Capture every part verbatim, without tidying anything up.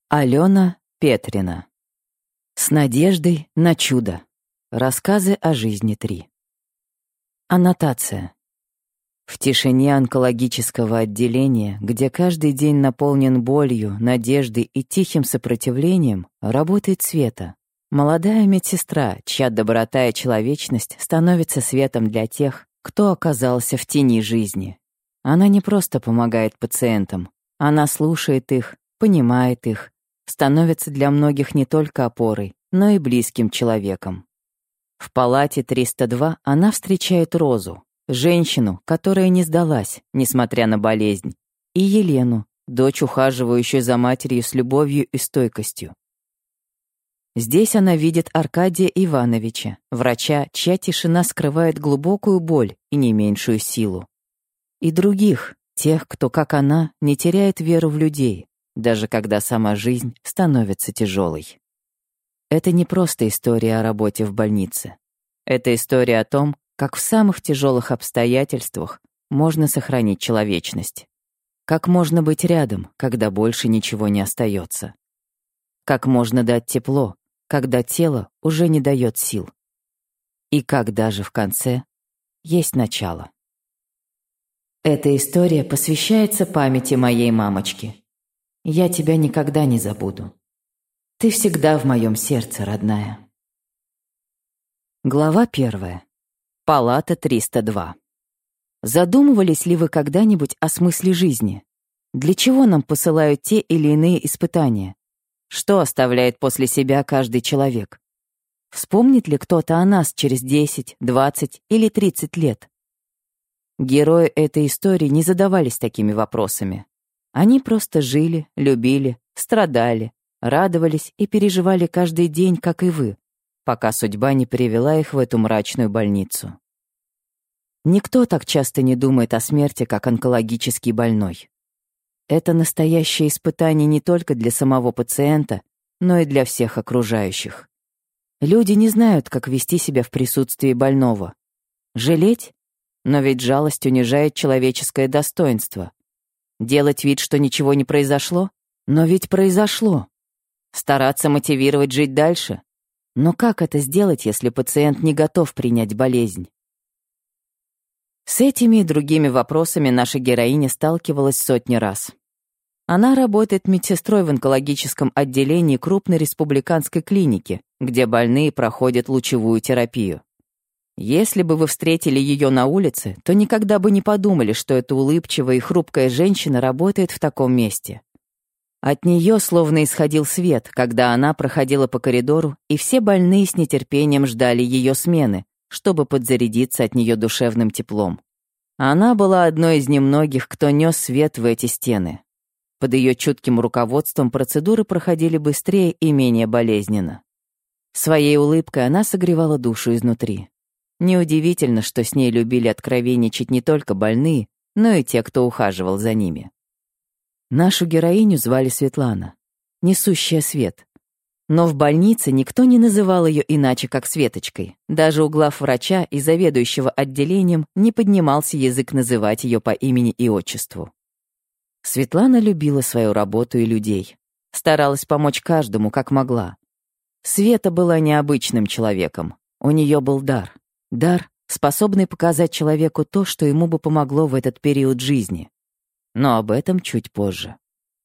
Алена Петрина. С надеждой на чудо. Рассказы о жизни три. Аннотация. В тишине онкологического отделения, где каждый день наполнен болью, надеждой и тихим сопротивлением, работает Света. Молодая медсестра, чья доброта и человечность становятся светом для тех, кто оказался в тени жизни. Она не просто помогает пациентам, она слушает их, понимает их, становится для многих не только опорой, но и близким человеком. В палате триста два она встречает Розу, женщину, которая не сдалась, несмотря на болезнь, и Елену, дочь, ухаживающую за матерью с любовью и стойкостью. Здесь она видит Аркадия Ивановича, врача, чья тишина скрывает глубокую боль и не меньшую силу. И других, тех, кто, как она, не теряет веру в людей, даже когда сама жизнь становится тяжелой. Это не просто история о работе в больнице. Это история о том, как в самых тяжелых обстоятельствах можно сохранить человечность. Как можно быть рядом, когда больше ничего не остается. Как можно дать тепло, когда тело уже не дает сил. И как даже в конце есть начало. Эта история посвящается памяти моей мамочки. Я тебя никогда не забуду. Ты всегда в моем сердце, родная. Глава первая. Палата триста два. Задумывались ли вы когда-нибудь о смысле жизни? Для чего нам посылают те или иные испытания? Что оставляет после себя каждый человек? Вспомнит ли кто-то о нас через десять, двадцать или тридцать лет? Герои этой истории не задавались такими вопросами. Они просто жили, любили, страдали, радовались и переживали каждый день, как и вы, пока судьба не привела их в эту мрачную больницу. Никто так часто не думает о смерти, как онкологический больной. Это настоящее испытание не только для самого пациента, но и для всех окружающих. Люди не знают, как вести себя в присутствии больного. Жалеть? Но ведь жалость унижает человеческое достоинство. Делать вид, что ничего не произошло? Но ведь произошло. Стараться мотивировать жить дальше? Но как это сделать, если пациент не готов принять болезнь? С этими и другими вопросами наша героиня сталкивалась сотни раз. Она работает медсестрой в онкологическом отделении крупной республиканской клиники, где больные проходят лучевую терапию. Если бы вы встретили ее на улице, то никогда бы не подумали, что эта улыбчивая и хрупкая женщина работает в таком месте. От нее словно исходил свет, когда она проходила по коридору, и все больные с нетерпением ждали ее смены, чтобы подзарядиться от нее душевным теплом. Она была одной из немногих, кто нес свет в эти стены. Под ее чутким руководством процедуры проходили быстрее и менее болезненно. Своей улыбкой она согревала душу изнутри. Неудивительно, что с ней любили откровенничать не только больные, но и те, кто ухаживал за ними. Нашу героиню звали Светлана, несущая свет. Но в больнице никто не называл ее иначе, как Светочкой. Даже у главврача и заведующего отделением не поднимался язык называть ее по имени и отчеству. Светлана любила свою работу и людей. Старалась помочь каждому, как могла. Света была необычным человеком. У нее был дар. Дар, способный показать человеку то, что ему бы помогло в этот период жизни. Но об этом чуть позже.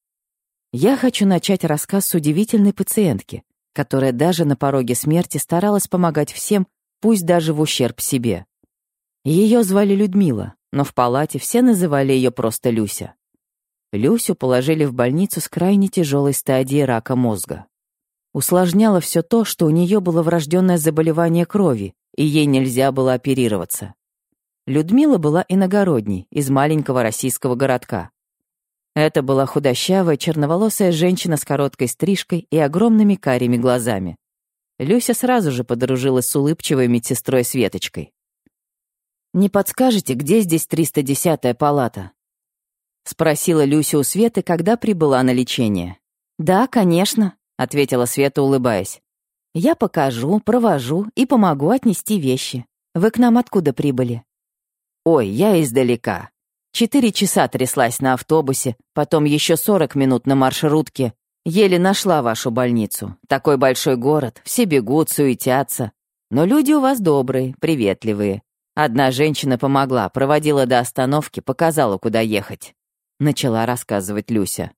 Я хочу начать рассказ с удивительной пациентки, которая даже на пороге смерти старалась помогать всем, пусть даже в ущерб себе. Ее звали Людмила, но в палате все называли ее просто Люся. Люсю положили в больницу с крайне тяжелой стадией рака мозга. Усложняло все то, что у нее было врожденное заболевание крови, и ей нельзя было оперироваться. Людмила была иногородней, из маленького российского городка. Это была худощавая, черноволосая женщина с короткой стрижкой и огромными карими глазами. Люся сразу же подружилась с улыбчивой медсестрой Светочкой. «Не подскажете, где здесь триста десятая палата?» — спросила Люся у Светы, когда прибыла на лечение. «Да, конечно», — ответила Света, улыбаясь. «Я покажу, провожу и помогу отнести вещи. Вы к нам откуда прибыли?» «Ой, я издалека. Четыре часа тряслась на автобусе, потом еще сорок минут на маршрутке. Еле нашла вашу больницу. Такой большой город, все бегут, суетятся. Но люди у вас добрые, приветливые. Одна женщина помогла, проводила до остановки, показала, куда ехать. Начала рассказывать Люся.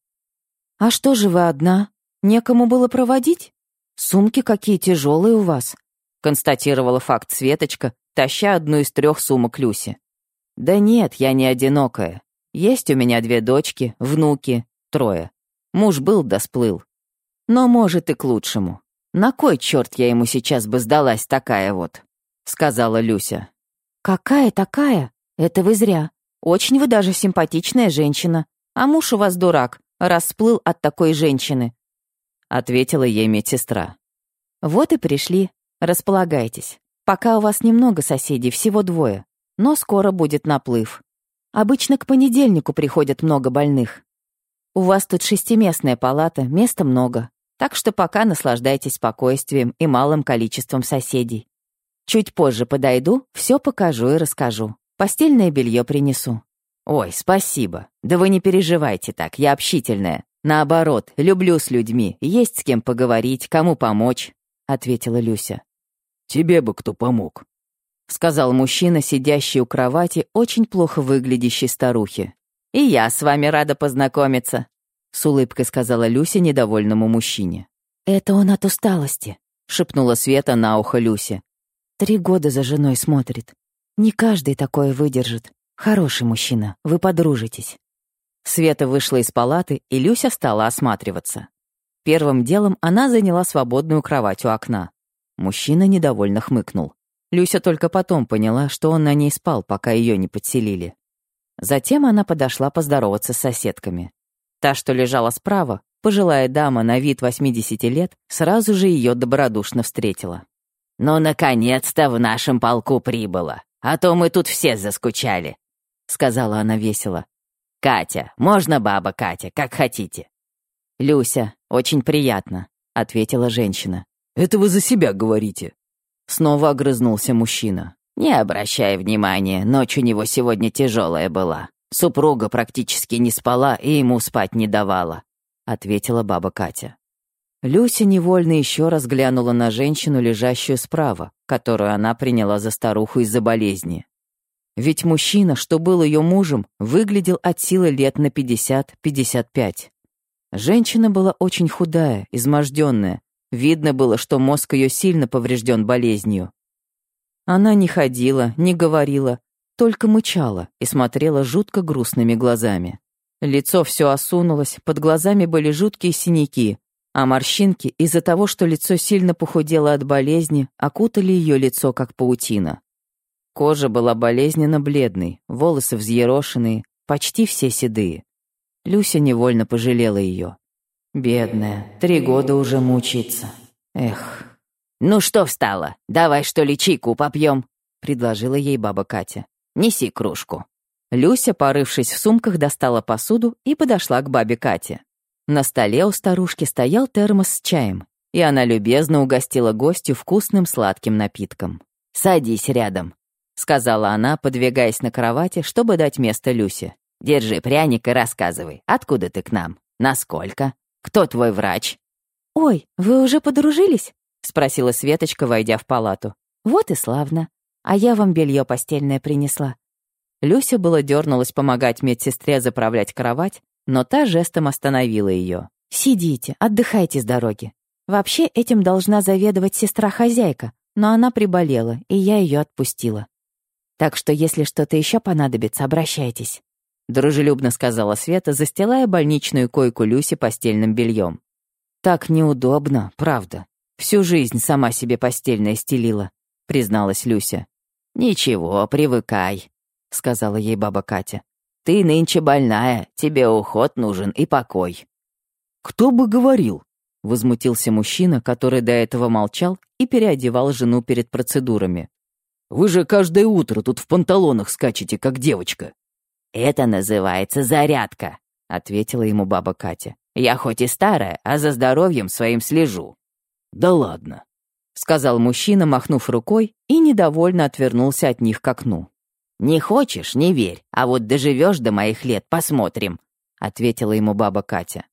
А что же вы одна? Некому было проводить? Сумки какие тяжелые у вас, констатировала факт Светочка, таща одну из трех сумок Люси. Да нет, я не одинокая. Есть у меня две дочки, внуки, трое. Муж был да сплыл. Но, может, и к лучшему. На кой черт я ему сейчас бы сдалась такая вот, сказала Люся. Какая такая? Это вы зря. Очень вы даже симпатичная женщина. А муж у вас дурак, расплыл от такой женщины, ответила ей медсестра. Вот и пришли. Располагайтесь. Пока у вас немного соседей, всего двое. Но скоро будет наплыв. Обычно к понедельнику приходят много больных. У вас тут шестиместная палата, места много. Так что пока наслаждайтесь спокойствием и малым количеством соседей. Чуть позже подойду, все покажу и расскажу. Постельное белье принесу. Ой, спасибо. Да вы не переживайте так, я общительная. Наоборот, люблю с людьми, есть с кем поговорить, кому помочь, ответила Люся. Тебе бы кто помог, сказал мужчина, сидящий у кровати, очень плохо выглядящей старухи. «И я с вами рада познакомиться», — с улыбкой сказала Люся недовольному мужчине. «Это он от усталости», — шепнула Света на ухо Люсе. «Три года за женой смотрит. Не каждый такое выдержит. Хороший мужчина, вы подружитесь». Света вышла из палаты, и Люся стала осматриваться. Первым делом она заняла свободную кровать у окна. Мужчина недовольно хмыкнул. Люся только потом поняла, что он на ней спал, пока ее не подселили. Затем она подошла поздороваться с соседками. Та, что лежала справа, пожилая дама на вид восьмидесяти лет, сразу же ее добродушно встретила. «Ну, наконец-то в нашем полку прибыла, а то мы тут все заскучали», — сказала она весело. «Катя, можно баба Катя, как хотите». «Люся, очень приятно», — ответила женщина. «Это вы за себя говорите», — снова огрызнулся мужчина. «Не обращай внимания, ночь у него сегодня тяжелая была. Супруга практически не спала и ему спать не давала», — ответила баба Катя. Люся невольно еще раз глянула на женщину, лежащую справа, которую она приняла за старуху из-за болезни. Ведь мужчина, что был ее мужем, выглядел от силы лет на пятьдесят-пятьдесят пять. Женщина была очень худая, изможденная. Видно было, что мозг ее сильно поврежден болезнью. Она не ходила, не говорила, только мычала и смотрела жутко грустными глазами. Лицо все осунулось, под глазами были жуткие синяки, а морщинки из-за того, что лицо сильно похудело от болезни, окутали ее лицо как паутина. Кожа была болезненно бледной, волосы взъерошенные, почти все седые. Люся невольно пожалела ее. Бедная, три года уже мучается. Эх. «Ну что встала? Давай, что ли, чайку попьем?» — предложила ей баба Катя. «Неси кружку». Люся, порывшись в сумках, достала посуду и подошла к бабе Кате. На столе у старушки стоял термос с чаем, и она любезно угостила гостю вкусным сладким напитком. «Садись рядом», — сказала она, подвигаясь на кровати, чтобы дать место Люсе. «Держи пряник и рассказывай, откуда ты к нам? Насколько? Кто твой врач?» «Ой, вы уже подружились?» — спросила Светочка, войдя в палату. «Вот и славно. А я вам белье постельное принесла». Люся было дернулась помогать медсестре заправлять кровать, но та жестом остановила ее. «Сидите, отдыхайте с дороги. Вообще этим должна заведовать сестра-хозяйка, но она приболела, и я ее отпустила. Так что если что-то еще понадобится, обращайтесь», — дружелюбно сказала Света, застилая больничную койку Люси постельным бельем. «Так неудобно, правда. Всю жизнь сама себе постельное стелила», — призналась Люся. «Ничего, привыкай», — сказала ей баба Катя. «Ты нынче больная, тебе уход нужен и покой». «Кто бы говорил?» — возмутился мужчина, который до этого молчал и переодевал жену перед процедурами. «Вы же каждое утро тут в панталонах скачете, как девочка». «Это называется зарядка», — ответила ему баба Катя. «Я хоть и старая, а за здоровьем своим слежу». «Да ладно», — сказал мужчина, махнув рукой, и недовольно отвернулся от них к окну. «Не хочешь — не верь, а вот доживешь до моих лет, посмотрим», — ответила ему баба Катя.